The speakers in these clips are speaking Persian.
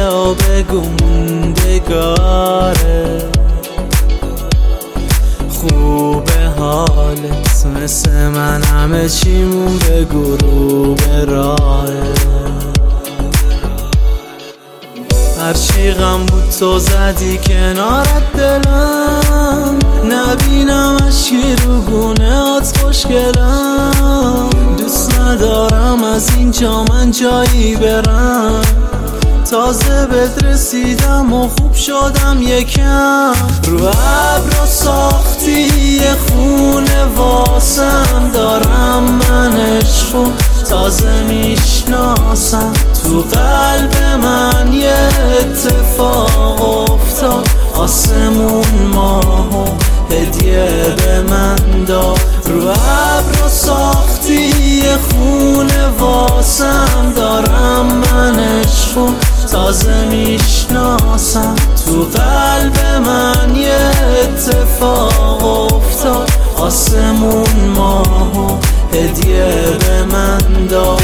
آب گوندگاره. خوبه حالت مثل من، همه چیمون به غروب راهه. هرچی غم بود تو زدی کنارت دلم، نبینم اشکی رو گونه هات خوشگلم. دوست ندارم از اینجا من جایی برم، تازه بهت رسیدم و خوب شدم یکم. رو ابرا ساختی یه خونه واسم، دارم من عشقو تازه میشناسم. تو قلب من یه اتفاق افتاد، آسمون ماهو هدیه به من داد. رو ابرا ساختی یه خونه واسم، دارم من عشقو تازه میشناسم. تو قلب من یه اتفاق افتاد، آسمون ماهو هدیه به من داد.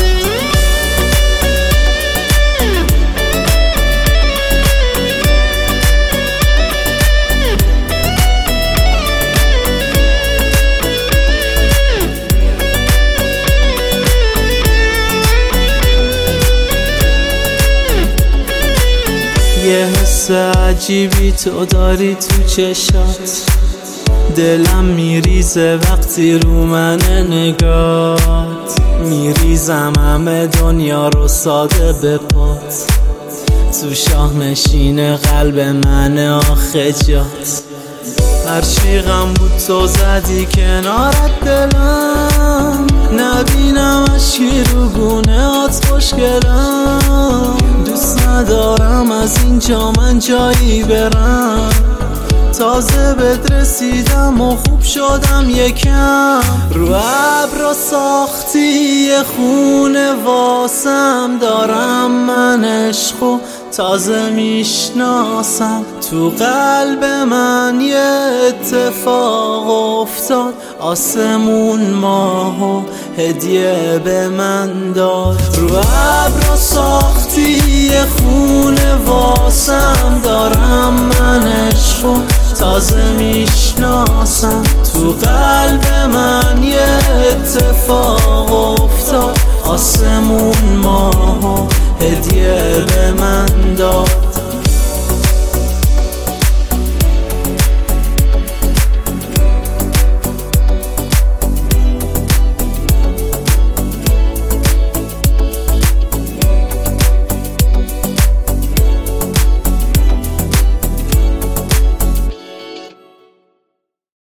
یه حس عجیبی تو داری تو چشات، دلم میریزه وقتی رو من نگات. میریزم همه دنیا رو ساده به پات، تو شاه نشین قلب من آخه جات. هرچی غم بود تو زدی کنارت دلم، نبینم اشکی رو گونه هات خوشگلم. دوست ندارم از اینجا من جایی برم، تازه بهت رسیدم و خوب شدم یکم. رو ابرا ساختی یه خونه واسم، دارم من عشقو تازه میشناسم. تو قلب من یه اتفاق افتاد، آسمون ماهو هدیه به من داد. رو ابرا ساختی یه خونه واسم، دارم من عشقو تازه میشناسم. تو قلب من یه اتفاق افتاد، آسمون ماهو هدیه به من داد.